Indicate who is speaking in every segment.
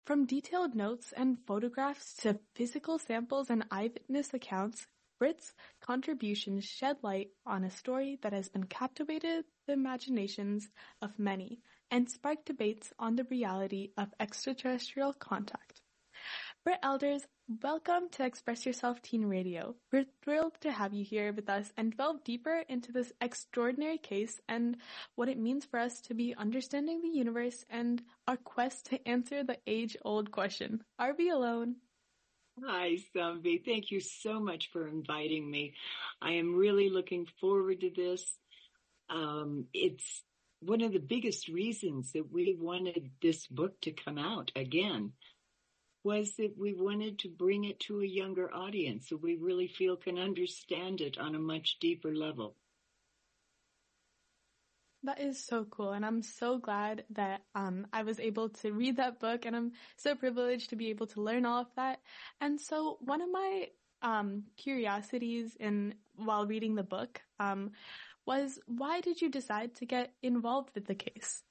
Speaker 1: From detailed notes and photographs to physical samples and eyewitness accounts, Britt's contributions shed light on a story that has been captivated the imaginations of many and sparked debates on the reality of extraterrestrial contact. Britt Elders, welcome to Express Yourself Teen Radio. We're thrilled to have you here with us and delve deeper into this extraordinary case and what it means for us to be understanding the universe and our quest to answer the age-old question, are we alone?
Speaker 2: Hi, Zombie. Thank you so much for inviting me. I am really looking forward to this. It's one of the biggest reasons that we wanted this book to come out again was that we wanted to bring it to a younger audience so we really feel can understand it on a much deeper level.
Speaker 1: That is so cool, and I'm so glad that I was able to read that book, and I'm so privileged to be able to learn all of that. And so one of my curiosities while reading the book was, why did you decide to get involved with the case?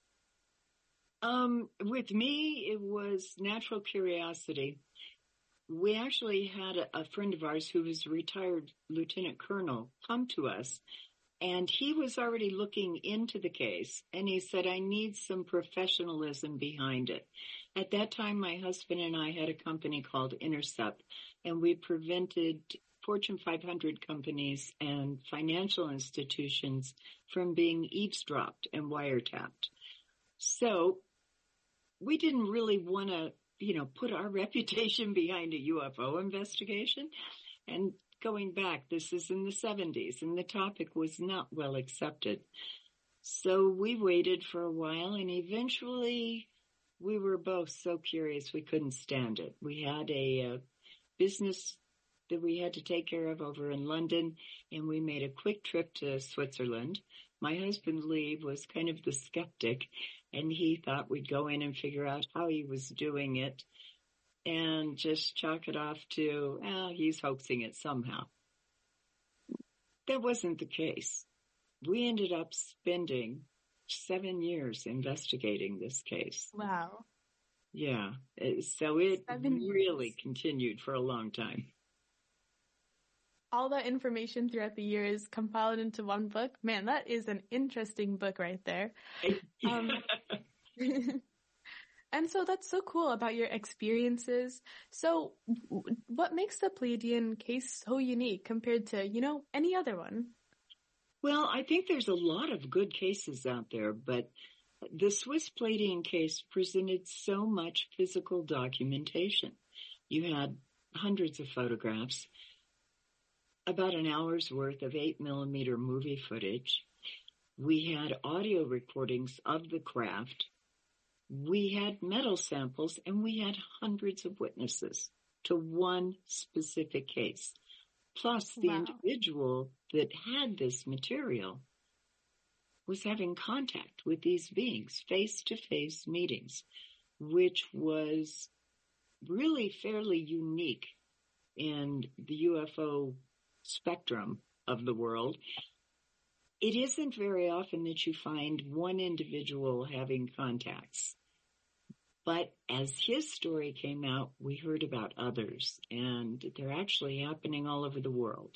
Speaker 2: With me, it was natural curiosity. We actually had a friend of ours who was a retired lieutenant colonel come to us, and he was already looking into the case, and he said, I need some professionalism behind it. At that time, my husband and I had a company called Intercept, and we prevented Fortune 500 companies and financial institutions from being eavesdropped and wiretapped. So we didn't really want to, put our reputation behind a UFO investigation. And going back, this is in the 70s, and the topic was not well accepted. So we waited for a while, and eventually we were both so curious we couldn't stand it. We had a business that we had to take care of over in London, and we made a quick trip to Switzerland. My husband, Lee, was kind of the skeptic, and he thought we'd go in and figure out how he was doing it and just chalk it off to, he's hoaxing it somehow. That wasn't the case. We ended up spending 7 years investigating this case.
Speaker 1: Wow.
Speaker 2: Yeah. So it really continued for a long time.
Speaker 1: All that information throughout the years compiled into one book. Man, that is an interesting book right there. And so that's so cool about your experiences. So what makes the Pleiadian case so unique compared to, any other one?
Speaker 2: Well, I think there's a lot of good cases out there, but the Swiss Pleiadian case presented so much physical documentation. You had hundreds of photographs, about an hour's worth of 8mm movie footage. We had audio recordings of the craft. We had metal samples, and we had hundreds of witnesses to one specific case. Plus, the individual that had this material was having contact with these beings, face-to-face meetings, which was really fairly unique in the UFO spectrum of the world. It isn't very often that you find one individual having contacts. But as his story came out, we heard about others, and they're actually happening all over the world.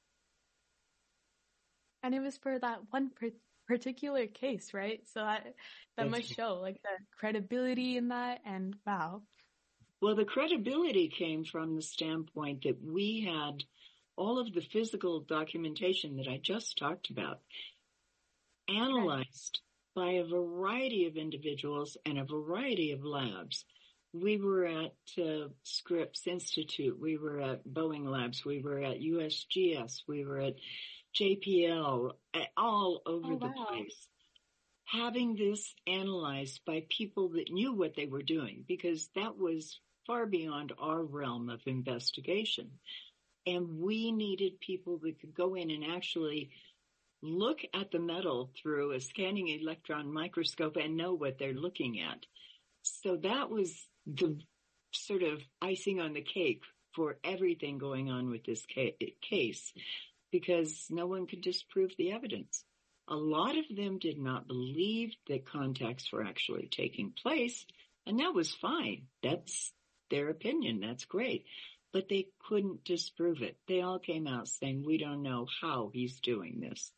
Speaker 1: And it was for that one particular case, right? So that must show the credibility in that, and wow.
Speaker 2: Well, the credibility came from the standpoint that we had all of the physical documentation that I just talked about analyzed by a variety of individuals and a variety of labs. We were at Scripps Institute, we were at Boeing Labs, we were at USGS, we were at JPL, all over the place. Having this analyzed by people that knew what they were doing, because that was far beyond our realm of investigation. And we needed people that could go in and actually look at the metal through a scanning electron microscope and know what they're looking at. So that was the sort of icing on the cake for everything going on with this case, because no one could disprove the evidence. A lot of them did not believe that contacts were actually taking place, And that was fine. That's their opinion. That's great. But they couldn't disprove it. They all came out saying, we don't know how he's doing this.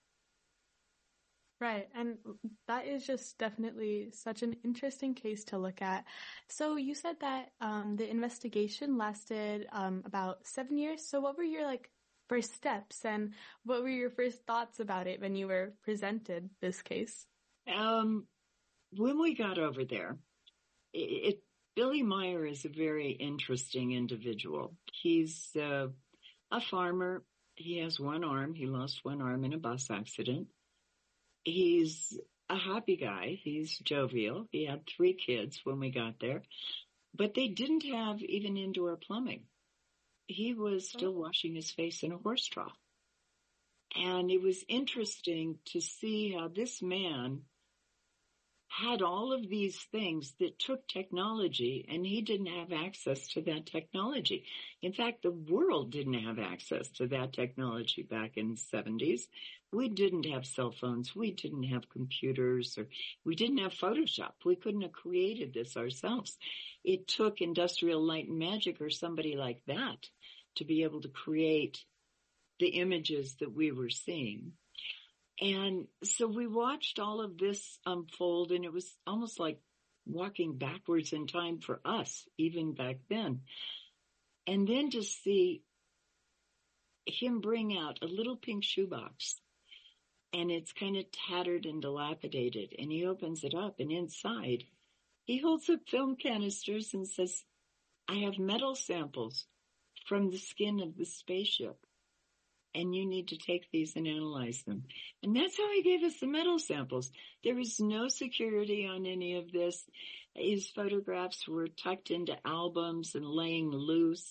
Speaker 1: Right. And that is just definitely such an interesting case to look at. So you said that the investigation lasted about 7 years. So what were your first steps, and what were your first thoughts about it when you were presented this case?
Speaker 2: When we got over there, Billy Meier is a very interesting individual. He's a farmer. He has one arm. He lost one arm in a bus accident. He's a happy guy. He's jovial. He had 3 kids when we got there, but they didn't have even indoor plumbing. He was still washing his face in a horse trough. And it was interesting to see how this man had all of these things that took technology, and he didn't have access to that technology. In fact, the world didn't have access to that technology back in the 70s. We didn't have cell phones. We didn't have computers, or we didn't have Photoshop. We couldn't have created this ourselves. It took Industrial Light and Magic or somebody like that to be able to create the images that we were seeing. And so we watched all of this unfold, and it was almost like walking backwards in time for us, even back then. And then to see him bring out a little pink shoebox, and it's kind of tattered and dilapidated, and he opens it up, and inside he holds up film canisters and says, I have metal samples from the skin of the spaceship, and you need to take these and analyze them. And that's how he gave us the metal samples. There was no security on any of this. His photographs were tucked into albums and laying loose.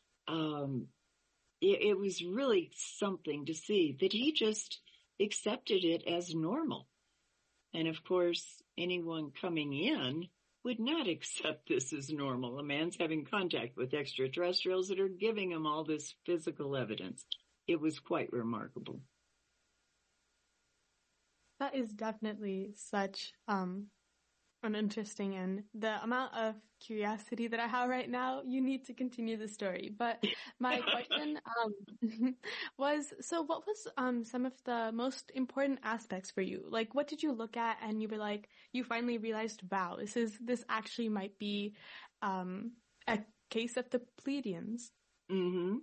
Speaker 2: It was really something to see that he just accepted it as normal. And of course, anyone coming in would not accept this as normal. A man's having contact with extraterrestrials that are giving him all this physical evidence. It was quite remarkable.
Speaker 1: That is definitely such an interesting, and the amount of curiosity that I have right now, you need to continue the story. But my question was, so what was some of the most important aspects for you? Like, what did you look at and you were like, you finally realized, wow, this actually might be a case of the Pleiadians?
Speaker 2: Mm-hmm.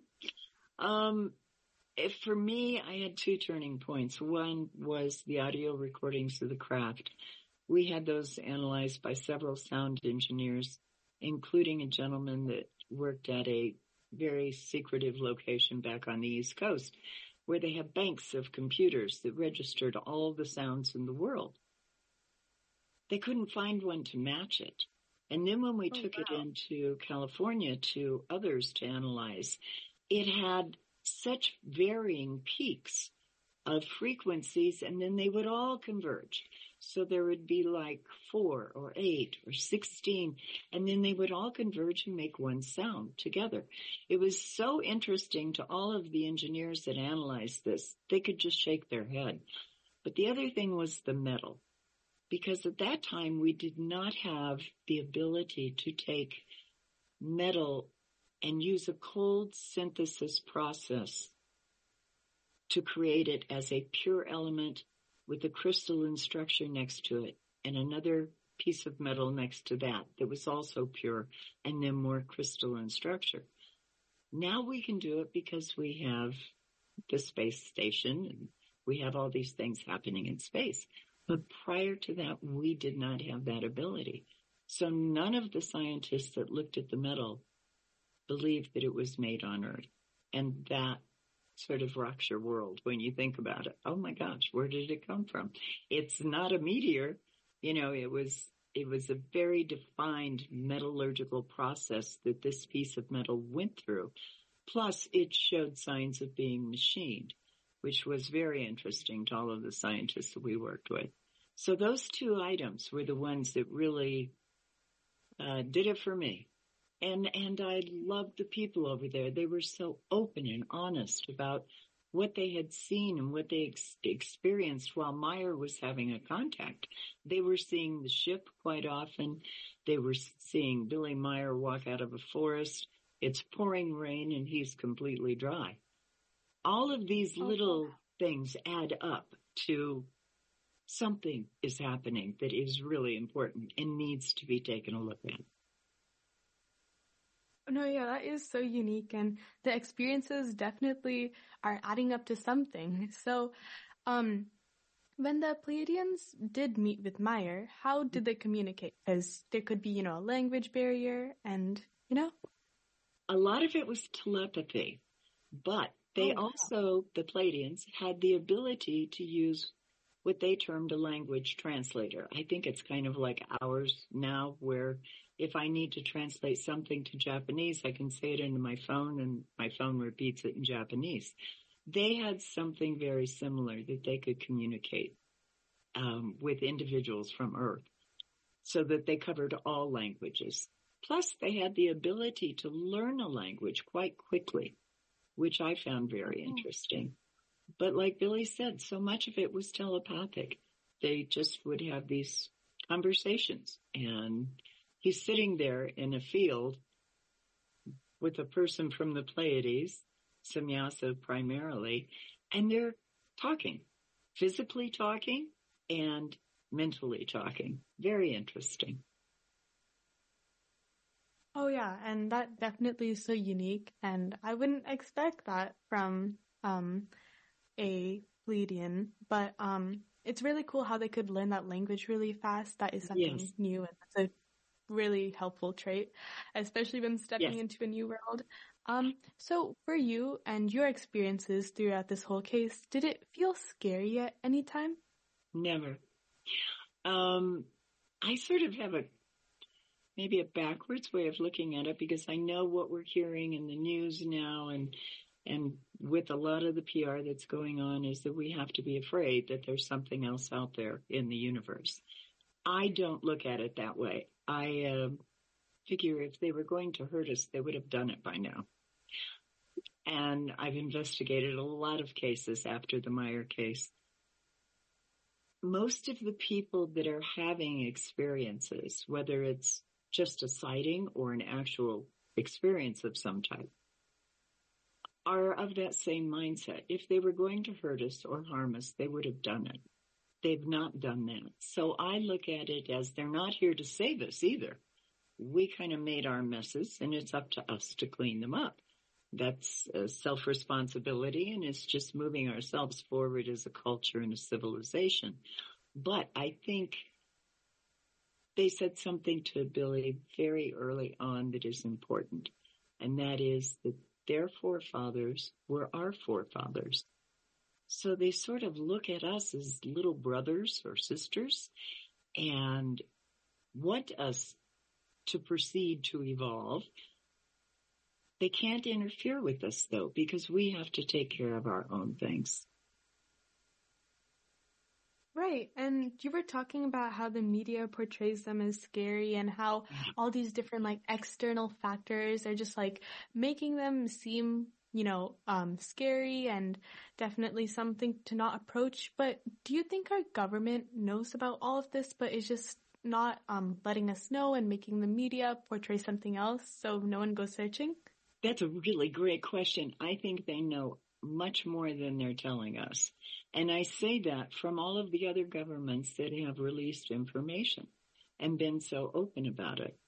Speaker 2: For me, I had 2 turning points. One was the audio recordings of the craft. We had those analyzed by several sound engineers, including a gentleman that worked at a very secretive location back on the East Coast, where they have banks of computers that registered all the sounds in the world. They couldn't find one to match it. And then when we took it into California to others to analyze, it had such varying peaks of frequencies, and then they would all converge. So there would be like 4 or 8 or 16, and then they would all converge and make one sound together. It was so interesting to all of the engineers that analyzed this. They could just shake their head. But the other thing was the metal, because at that time we did not have the ability to take metal and use a cold synthesis process to create it as a pure element with a crystalline structure next to it and another piece of metal next to that was also pure and then more crystalline structure. Now we can do it because we have the space station and we have all these things happening in space. But prior to that, we did not have that ability. So none of the scientists that looked at the metal believed that it was made on Earth. And that sort of rocks your world when you think about it. Oh my gosh, where did it come from? It's not a meteor. You know, it was a very defined metallurgical process that this piece of metal went through. Plus, it showed signs of being machined, which was very interesting to all of the scientists that we worked with. So those 2 items were the ones that really did it for me. And I loved the people over there. They were so open and honest about what they had seen and what they experienced while Meyer was having a contact. They were seeing the ship quite often. They were seeing Billy Meyer walk out of a forest. It's pouring rain and he's completely dry. All of these little things add up to something is happening that is really important and needs to be taken a look at.
Speaker 1: No, yeah, that is so unique, and the experiences definitely are adding up to something. So, when the Pleiadians did meet with Meyer, how did they communicate? Because there could be, a language barrier and,
Speaker 2: A lot of it was telepathy, but they also, the Pleiadians, had the ability to use what they termed a language translator. I think it's kind of like ours now, where if I need to translate something to Japanese, I can say it into my phone and my phone repeats it in Japanese. They had something very similar that they could communicate with individuals from Earth so that they covered all languages. Plus, they had the ability to learn a language quite quickly, which I found very interesting. But like Billy said, so much of it was telepathic. They just would have these conversations, and he's sitting there in a field with a person from the Pleiades, Samyasa primarily, and they're talking, physically talking and mentally talking. Very interesting.
Speaker 1: Oh yeah, and that definitely is so unique, and I wouldn't expect that from a Pleiadian, but it's really cool how they could learn that language really fast. That is something new, and that's a really helpful trait, especially when stepping into a new world. So for you and your experiences throughout this whole case, did it feel scary at any time?
Speaker 2: Never. I sort of have maybe a backwards way of looking at it, because I know what we're hearing in the news now, and with a lot of the PR that's going on, is that we have to be afraid that there's something else out there in the universe. I don't look at it that way. I figure if they were going to hurt us, they would have done it by now. And I've investigated a lot of cases after the Meyer case. Most of the people that are having experiences, whether it's just a sighting or an actual experience of some type, are of that same mindset. If they were going to hurt us or harm us, they would have done it. They've not done that. So I look at it as they're not here to save us either. We kind of made our messes, and it's up to us to clean them up. That's a self-responsibility, and it's just moving ourselves forward as a culture and a civilization. But I think they said something to Billy very early on that is important, and that is that their forefathers were our forefathers. So they sort of look at us as little brothers or sisters and want us to proceed to evolve. They can't interfere with us, though, because we have to take care of our own things.
Speaker 1: Right. And you were talking about how the media portrays them as scary, and how all these different external factors are just making them seem, scary and definitely something to not approach. But do you think our government knows about all of this, but is just not letting us know and making the media portray something else so no one goes searching?
Speaker 2: That's a really great question. I think they know much more than they're telling us. And I say that from all of the other governments that have released information and been so open about it.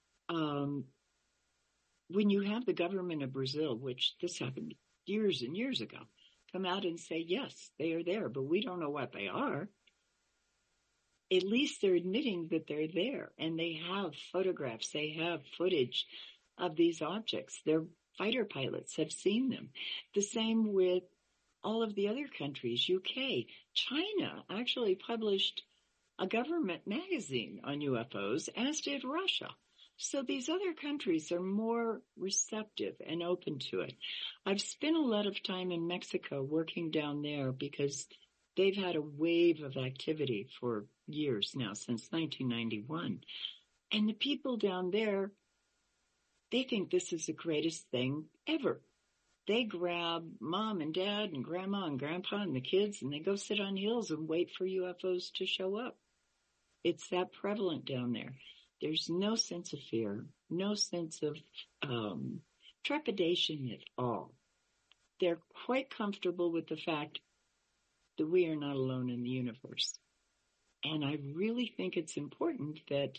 Speaker 2: When you have the government of Brazil, which this happened years and years ago, come out and say, yes, they are there, but we don't know what they are. At least they're admitting that they're there, and they have photographs, they have footage of these objects. Their fighter pilots have seen them. The same with all of the other countries. UK, China actually published a government magazine on UFOs, as did Russia. So these other countries are more receptive and open to it. I've spent a lot of time in Mexico working down there because they've had a wave of activity for years now, since 1991. And the people down there, they think this is the greatest thing ever. they grab mom and dad and grandma and grandpa and the kids, and they go sit on hills and wait for UFOs to show up. It's that prevalent down there. There's no sense of fear, no sense of trepidation at all. They're quite comfortable with the fact that we are not alone in the universe. And I really think it's important that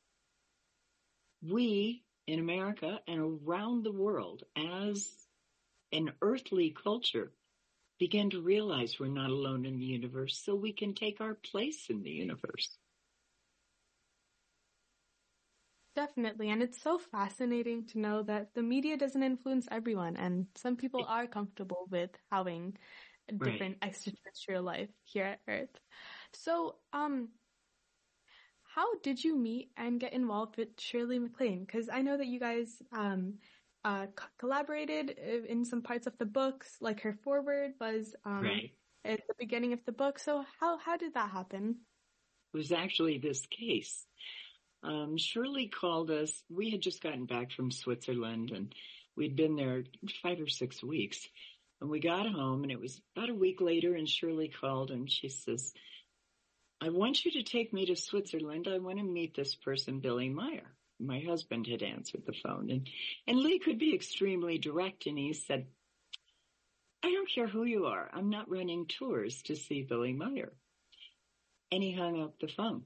Speaker 2: we in America and around the world, as an earthly culture, begin to realize we're not alone in the universe so we can take our place in the universe.
Speaker 1: Definitely. And it's so fascinating to know that the media doesn't influence everyone. And some people are comfortable with having a different extraterrestrial life here at Earth. So, how did you meet and get involved with Shirley MacLaine? Because I know that you guys collaborated in some parts of the books, like her foreword was at the beginning of the book. So how did that happen?
Speaker 2: It was actually this case. Shirley called us. We had just gotten back from Switzerland, and we'd been there 5 or 6 weeks. And we got home, and it was about a week later, and Shirley called, and she says, I want you to take me to Switzerland. I want to meet this person, Billy Meier. My husband had answered the phone, and Lee could be extremely direct, and he said, I don't care who you are. I'm not running tours to see Billy Meier. And he hung up the phone.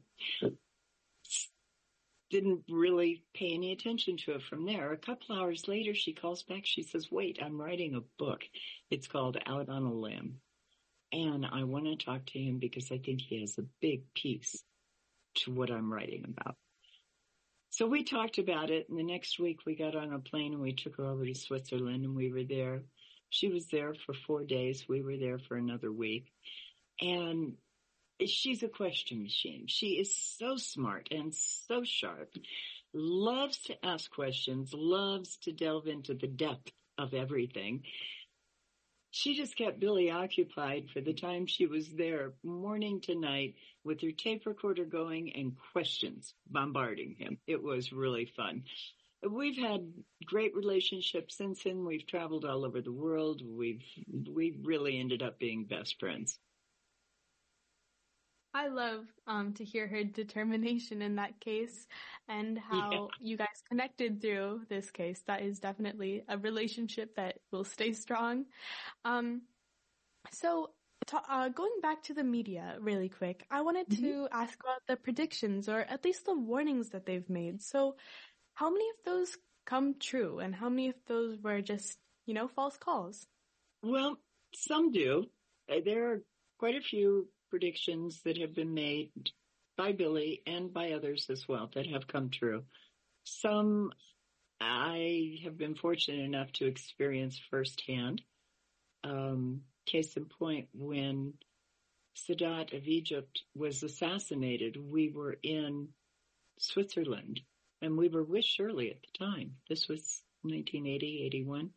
Speaker 2: Didn't really pay any attention to it from there. A couple hours later, she calls back. She says, wait, I'm writing a book. It's called Out on a Limb. And I want to talk to him because I think he has a big piece to what I'm writing about. So we talked about it, and the next week we got on a plane and we took her over to Switzerland, and we were there. She was there for 4 days. We were there for another week. And she's a question machine. She is so smart and so sharp, loves to ask questions, loves to delve into the depth of everything. She just kept Billy occupied for the time she was there, morning to night, with her tape recorder going and questions bombarding him. It was really fun. We've had great relationships since then. We've traveled all over the world. We really ended up being best friends.
Speaker 1: I love to hear her determination in that case and how you guys connected through this case. That is definitely a relationship that will stay strong. So going back to the media really quick, I wanted to ask about the predictions, or at least the warnings that they've made. So how many of those come true, and how many of those were just, false calls?
Speaker 2: Well, some do. There are quite a few predictions that have been made by Billy and by others as well that have come true. Some I have been fortunate enough to experience firsthand. Case in point, when Sadat of Egypt was assassinated, we were in Switzerland, and we were with Shirley at the time. This was 1980, 81.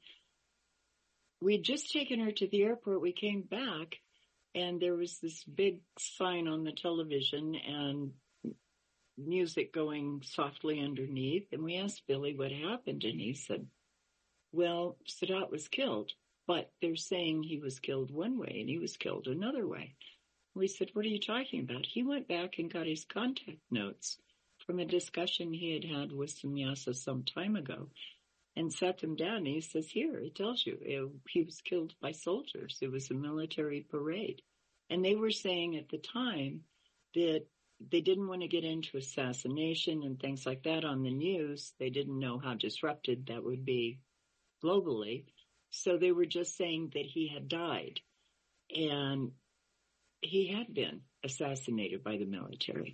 Speaker 2: We had just taken her to the airport. We came back, and there was this big sign on the television and music going softly underneath. And we asked Billy what happened, and he said, well, Sadat was killed, but they're saying he was killed one way and he was killed another way. We said, what are you talking about? He went back and got his contact notes from a discussion he had had with Samyasa some time ago and sat them down. And he says, here, it tells you he was killed by soldiers. It was a military parade. And they were saying at the time that they didn't want to get into assassination and things like that on the news. They didn't know how disrupted that would be globally. So they were just saying that he had died. And he had been assassinated by the military.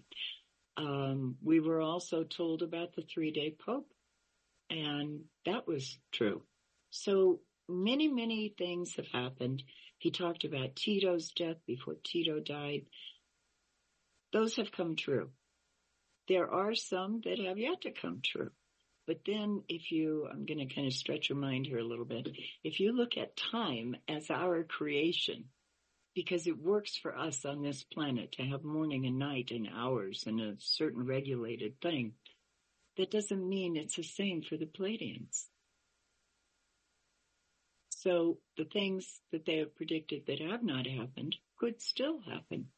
Speaker 2: We were also told about the 3-day Pope, and that was true. So many, many things have happened. He talked about Tito's death before Tito died. Those have come true. There are some that have yet to come true. But then I'm going to kind of stretch your mind here a little bit. If you look at time as our creation, because it works for us on this planet to have morning and night and hours and a certain regulated thing, that doesn't mean it's the same for the Pleiadians. So the things that they have predicted that have not happened could still happen.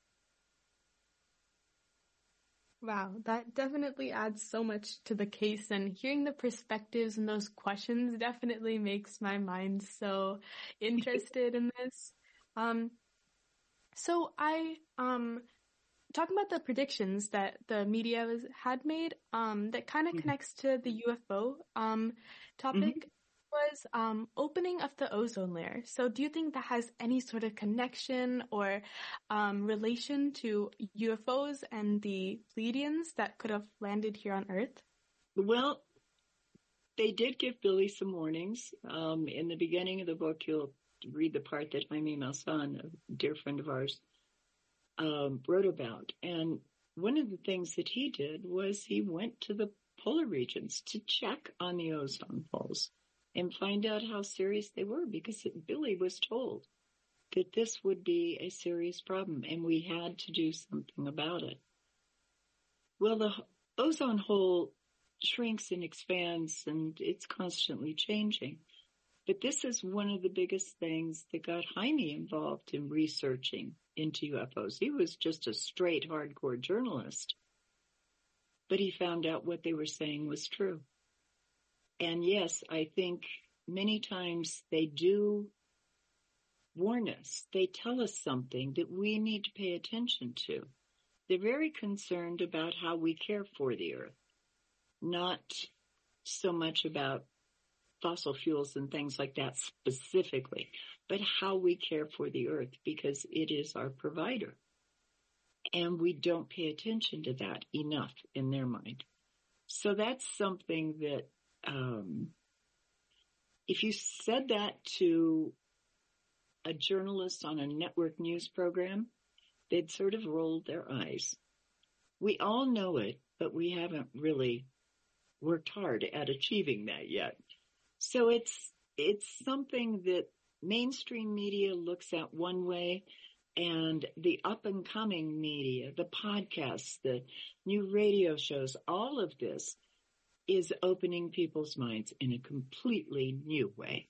Speaker 1: Wow, that definitely adds so much to the case, and hearing the perspectives and those questions definitely makes my mind so interested in this. Um, so talking about the predictions that the media had made, that kind of connects to the UFO topic, was opening of the ozone layer. So do you think that has any sort of connection or relation to UFOs and the Pleiadians that could have landed here on Earth?
Speaker 2: Well, they did give Billy some warnings. In the beginning of the book, you'll read the part that Jaime Maussan, a dear friend of ours, wrote about. And one of the things that he did was he went to the polar regions to check on the ozone holes and find out how serious they were, because Billy was told that this would be a serious problem and we had to do something about it. Well, the ozone hole shrinks and expands and it's constantly changing. But this is one of the biggest things that got Jaime involved in researching into UFOs. He was just a straight hardcore journalist, but he found out what they were saying was true. And yes, I think many times they do warn us. They tell us something that we need to pay attention to. They're very concerned about how we care for the earth, not so much about fossil fuels and things like that specifically, but how we care for the earth, because it is our provider. And we don't pay attention to that enough in their mind. So that's something that, if you said that to a journalist on a network news program, they'd sort of roll their eyes. We all know it, but we haven't really worked hard at achieving that yet. So it's something that mainstream media looks at one way, and the up-and-coming media, the podcasts, the new radio shows, all of this is opening people's minds in a completely new way.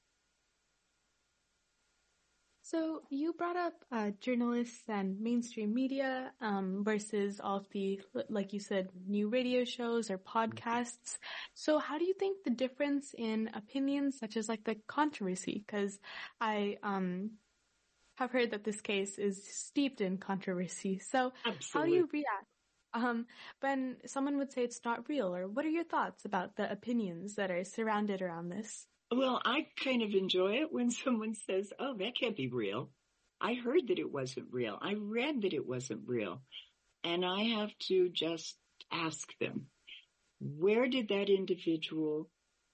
Speaker 1: So you brought up journalists and mainstream media versus all of the, like you said, new radio shows or podcasts. So how do you think the difference in opinions, such as like the controversy? Because I have heard that this case is steeped in controversy. So
Speaker 2: Absolutely.
Speaker 1: How do you react when someone would say it's not real? Or what are your thoughts about the opinions that are surrounded around this?
Speaker 2: Well, I kind of enjoy it when someone says, oh, that can't be real. I heard that it wasn't real. I read that it wasn't real. And I have to just ask them, where did that individual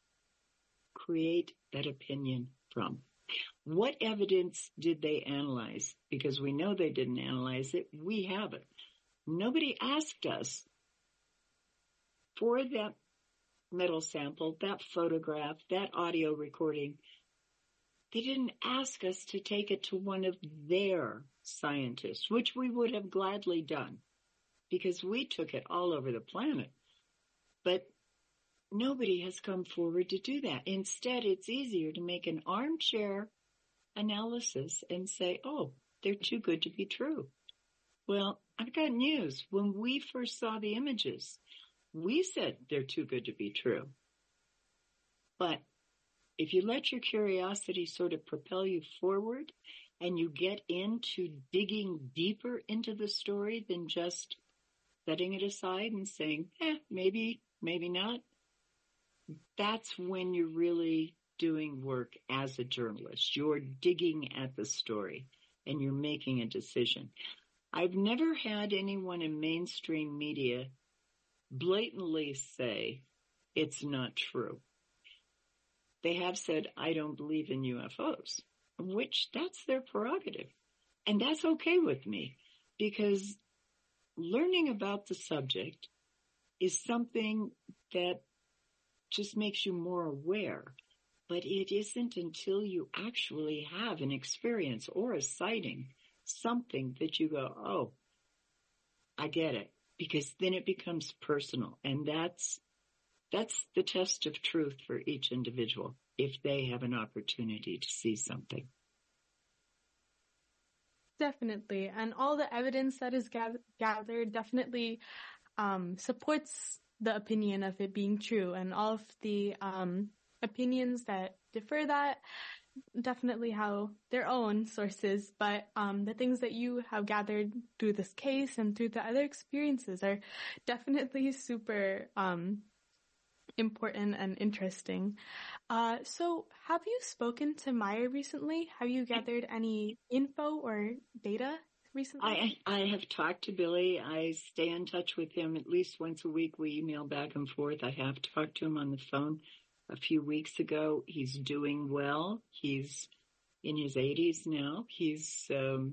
Speaker 2: create that opinion from? What evidence did they analyze? Because we know they didn't analyze it. We have it. Nobody asked us for that metal sample, that photograph, that audio recording. They didn't ask us to take it to one of their scientists, which we would have gladly done because we took it all over the planet. But nobody has come forward to do that. Instead, it's easier to make an armchair analysis and say, oh, they're too good to be true. Well, I've got news. When we first saw the images, we said they're too good to be true. But if you let your curiosity sort of propel you forward and you get into digging deeper into the story than just setting it aside and saying, maybe, maybe not, that's when you're really doing work as a journalist. You're digging at the story and you're making a decision. I've never had anyone in mainstream media blatantly say it's not true. They have said, I don't believe in UFOs, which that's their prerogative. And that's okay with me because learning about the subject is something that just makes you more aware. But it isn't until you actually have an experience or a sighting, something that you go, oh, I get it. Because then it becomes personal. And that's the test of truth for each individual. if they have an opportunity to see something.
Speaker 1: Definitely. And all the evidence that is gathered definitely supports the opinion of it being true. And all of the opinions that differ that definitely have their own sources. But the things that you have gathered through this case and through the other experiences are definitely super important and interesting. So have you spoken to Meyer recently? Have you gathered any info or data recently?
Speaker 2: I have talked to Billy. I stay in touch with him at least once a week. We email back and forth. I have talked to him on the phone a few weeks ago. He's doing well. He's in his 80s now. He's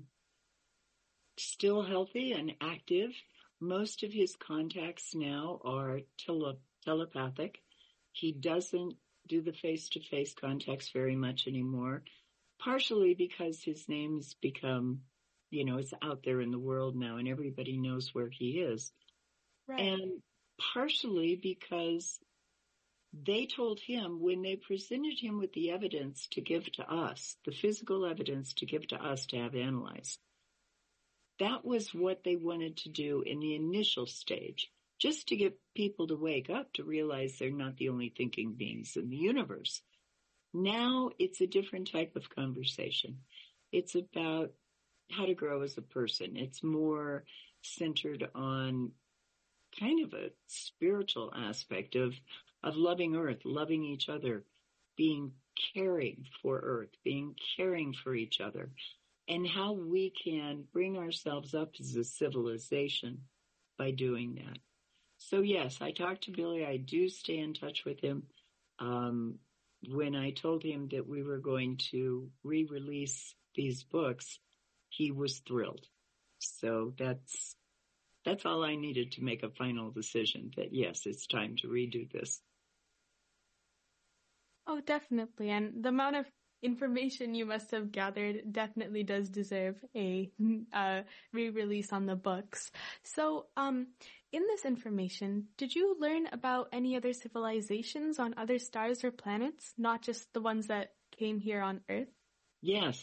Speaker 2: still healthy and active. Most of his contacts now are telepathic. He doesn't do the face-to-face contacts very much anymore, partially because his name's become, it's out there in the world now and everybody knows where he is.
Speaker 1: Right.
Speaker 2: And partially because they told him when they presented him with the evidence to give to us, the physical evidence to give to us to have analyzed, that was what they wanted to do in the initial stage, just to get people to wake up, to realize they're not the only thinking beings in the universe. Now it's a different type of conversation. It's about how to grow as a person. It's more centered on kind of a spiritual aspect of loving Earth, loving each other, being caring for Earth, being caring for each other, and how we can bring ourselves up as a civilization by doing that. So yes, I talked to Billy. I do stay in touch with him. When I told him that we were going to re-release these books, he was thrilled. So that's all I needed to make a final decision that yes, it's time to redo this.
Speaker 1: Oh, definitely. And the amount of information you must have gathered definitely does deserve a re-release on the books. So, in this information, did you learn about any other civilizations on other stars or planets, not just the ones that came here on Earth?
Speaker 2: Yes,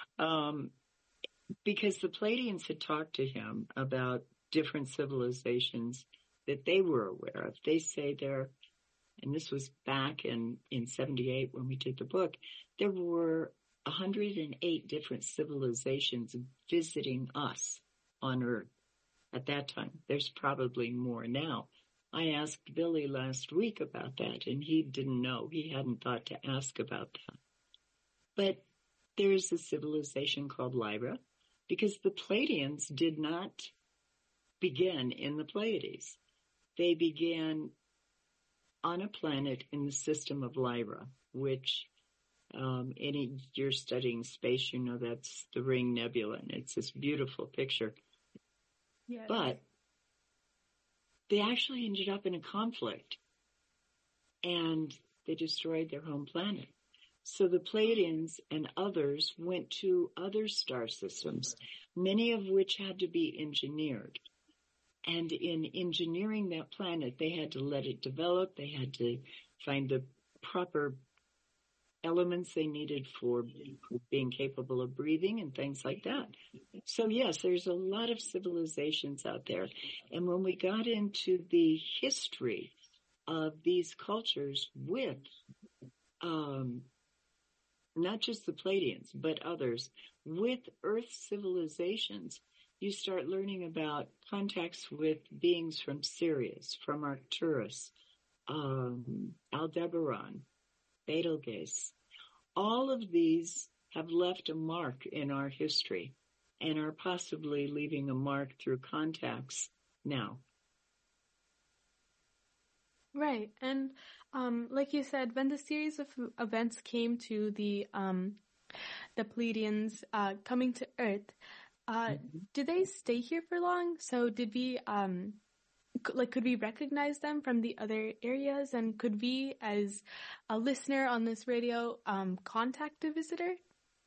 Speaker 2: because the Pleiadians had talked to him about different civilizations that they were aware of. They say and this was back in 78 when we did the book, there were 108 different civilizations visiting us on Earth at that time. There's probably more now. I asked Billy last week about that, and he didn't know. He hadn't thought to ask about that. But there's a civilization called Lyra, because the Pleiadians did not begin in the Pleiades. They began on a planet in the system of Lyra, which you're studying space, that's the Ring Nebula, and it's this beautiful picture.
Speaker 1: Yes.
Speaker 2: But they actually ended up in a conflict, and they destroyed their home planet. So the Pleiadians and others went to other star systems, many of which had to be engineered. And in engineering that planet, they had to let it develop. They had to find the proper elements they needed for being capable of breathing and things like that. So yes, there's a lot of civilizations out there. And when we got into the history of these cultures with not just the Pleiadians, but others, with Earth civilizations, you start learning about contacts with beings from Sirius, from Arcturus, Aldebaran, Betelgeuse. All of these have left a mark in our history and are possibly leaving a mark through contacts now.
Speaker 1: Right. And like you said, when the series of events came to the Pleiadians coming to Earth, did they stay here for long? So did we, could we recognize them from the other areas? And could we, as a listener on this radio, contact a visitor?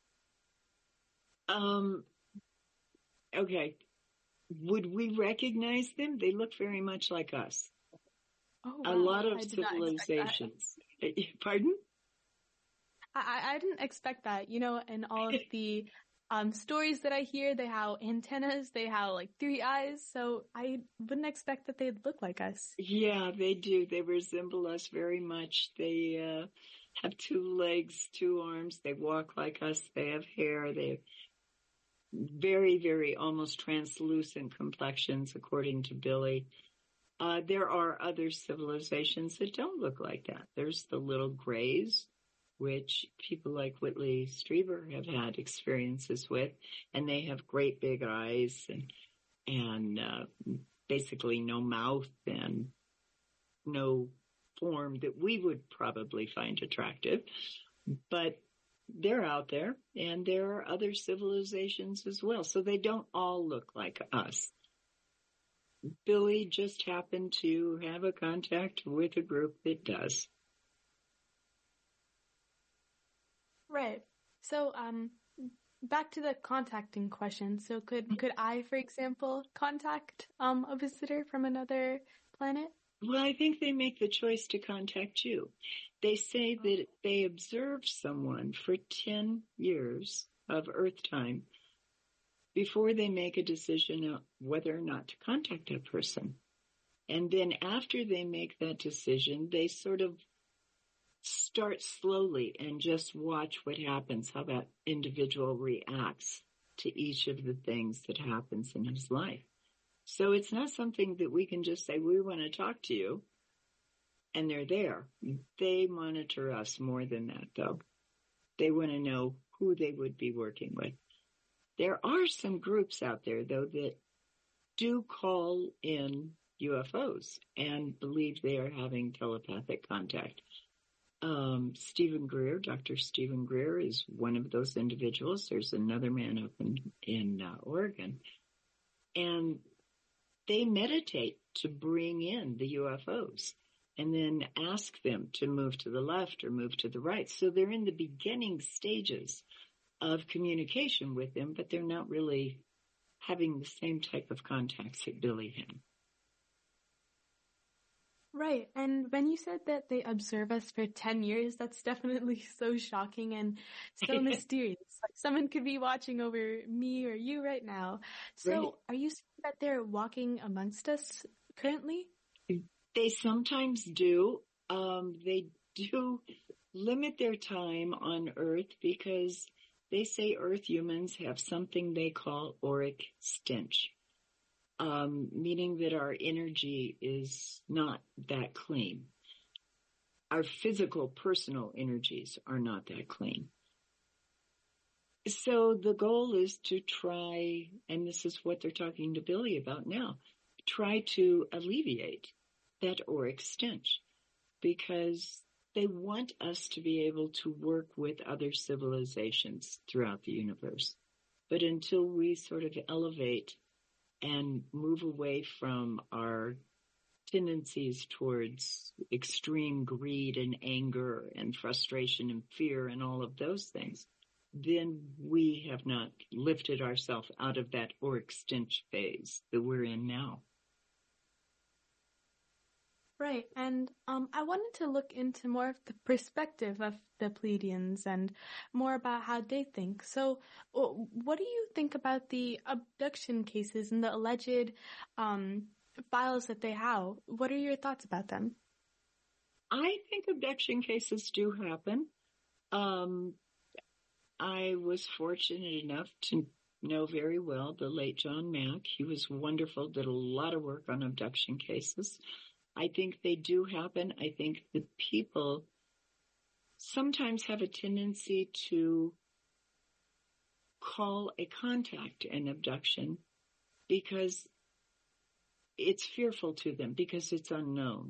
Speaker 2: Okay. Would we recognize them? They look very much like us.
Speaker 1: Oh, wow.
Speaker 2: A lot of civilizations. Pardon?
Speaker 1: I didn't expect that. In all of the stories that I hear, they have antennas, they have like 3 eyes, so I wouldn't expect that they'd look like us.
Speaker 2: Yeah, they do. They resemble us very much. They have 2 legs, 2 arms. They walk like us. They have hair. They have very, very almost translucent complexions, according to Billy. There are other civilizations that don't look like that. There's the little grays, which people like Whitley Strieber have had experiences with, and they have great big eyes and basically no mouth and no form that we would probably find attractive. But they're out there, and there are other civilizations as well. So they don't all look like us. Billy just happened to have a contact with a group that does.
Speaker 1: Right. So, back to the contacting question. So could I, for example, contact a visitor from another planet?
Speaker 2: Well, I think they make the choice to contact you. They say that they observe someone for 10 years of Earth time before they make a decision of whether or not to contact that person. And then after they make that decision, they sort of start slowly and just watch what happens, how that individual reacts to each of the things that happens in his life. So it's not something that we can just say, we want to talk to you, and they're there. They monitor us more than that, though. They want to know who they would be working with. There are some groups out there, though, that do call in UFOs and believe they are having telepathic contact. Stephen Greer, Dr. Stephen Greer, is one of those individuals. There's another man up in Oregon. And they meditate to bring in the UFOs and then ask them to move to the left or move to the right. So they're in the beginning stages of communication with them, but they're not really having the same type of contacts that Billy had.
Speaker 1: Right. And when you said that they observe us for 10 years, that's definitely so shocking and so mysterious. Like someone could be watching over me or you right now. So
Speaker 2: Right.
Speaker 1: Are you saying that they're walking amongst us currently?
Speaker 2: They sometimes do. They do limit their time on Earth because they say Earth humans have something they call auric stench. Meaning that our energy is not that clean. Our physical, personal energies are not that clean. So the goal is to try, and this is what they're talking to Billy about now, try to alleviate that auric stench, because they want us to be able to work with other civilizations throughout the universe. But until we sort of elevate and move away from our tendencies towards extreme greed and anger and frustration and fear and all of those things, then we have not lifted ourselves out of that auric stench phase that we're in now.
Speaker 1: Right. And I wanted to look into more of the perspective of the Pleiadians and more about how they think. So what do you think about the abduction cases and the alleged files that they have? What are your thoughts about them?
Speaker 2: I think abduction cases do happen. I was fortunate enough to know very well the late John Mack. He was wonderful, did a lot of work on abduction cases. I think they do happen. I think the people sometimes have a tendency to call a contact an abduction because it's fearful to them, because it's unknown.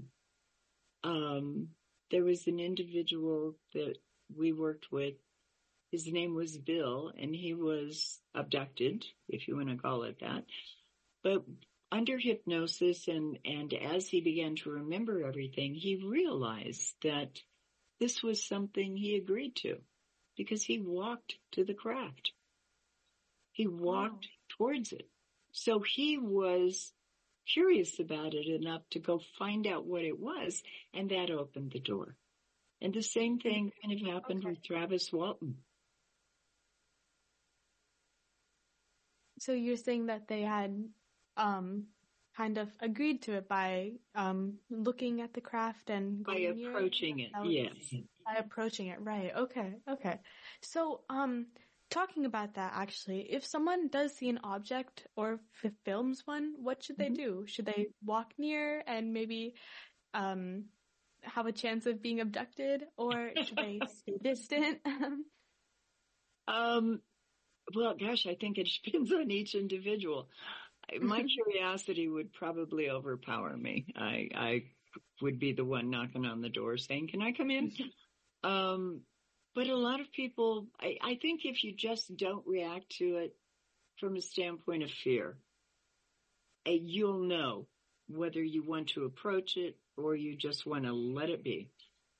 Speaker 2: There was an individual that we worked with. His name was Bill, and he was abducted, if you want to call it that. But under hypnosis and as he began to remember everything, he realized that this was something he agreed to because he walked to the craft. He walked towards it. So he was curious about it enough to go find out what it was, and that opened the door. And the same thing kind of happened with Travis Walton.
Speaker 1: So you're saying that they had kind of agreed to it by looking at the craft and
Speaker 2: by
Speaker 1: going near
Speaker 2: approaching it. Yes.
Speaker 1: By approaching it, right. Okay. So talking about that, actually, if someone does see an object or films one, what should they do? Should they walk near and maybe have a chance of being abducted, or should they stay distant?
Speaker 2: Well, gosh, I think it depends on each individual. My curiosity would probably overpower me. I would be the one knocking on the door saying, "Can I come in?" But a lot of people, I think if you just don't react to it from a standpoint of fear, you'll know whether you want to approach it or you just want to let it be.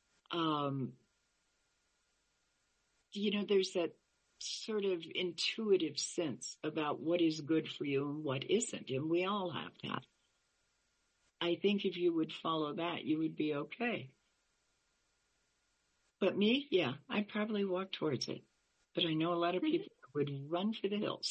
Speaker 2: There's that sort of intuitive sense about what is good for you and what isn't, and we all have that. I think if you would follow that, you would be okay. But me, yeah, I'd probably walk towards it. But I know a lot of people would run for the hills.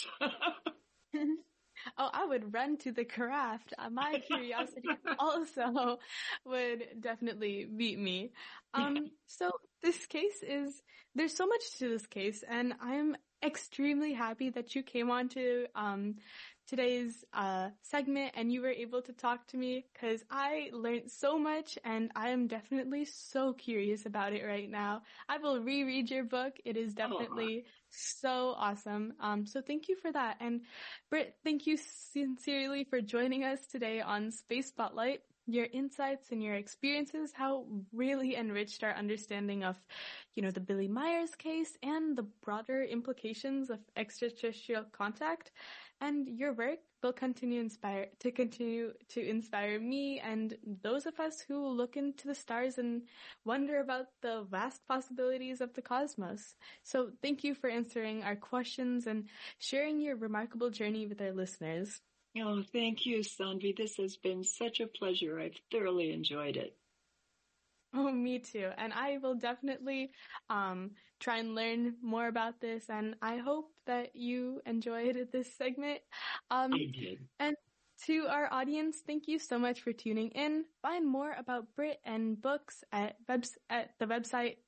Speaker 1: Oh, I would run to the craft. My curiosity also would definitely beat me. So this case there's so much to this case, and I'm extremely happy that you came on to today's segment and you were able to talk to me, because I learned so much and I am definitely so curious about it right now. I will reread your book. It is definitely so awesome. So thank you for that. And Britt, thank you sincerely for joining us today on Space Spotlight. Your insights and your experiences have really enriched our understanding of, the Billy Myers case and the broader implications of extraterrestrial contact. And your work will continue to inspire me and those of us who look into the stars and wonder about the vast possibilities of the cosmos. So thank you for answering our questions and sharing your remarkable journey with our listeners.
Speaker 2: Oh, thank you, Sanvi. This has been such a pleasure. I've thoroughly enjoyed it.
Speaker 1: Oh, me too. And I will definitely try and learn more about this. And I hope that you enjoyed this segment.
Speaker 2: I did.
Speaker 1: And to our audience, thank you so much for tuning in. Find more about Britt and books at the website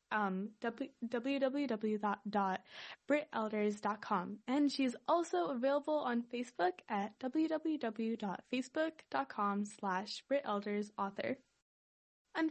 Speaker 1: www.brittelders.com. And she's also available on Facebook at www.facebook.com/BrittEldersAuthor.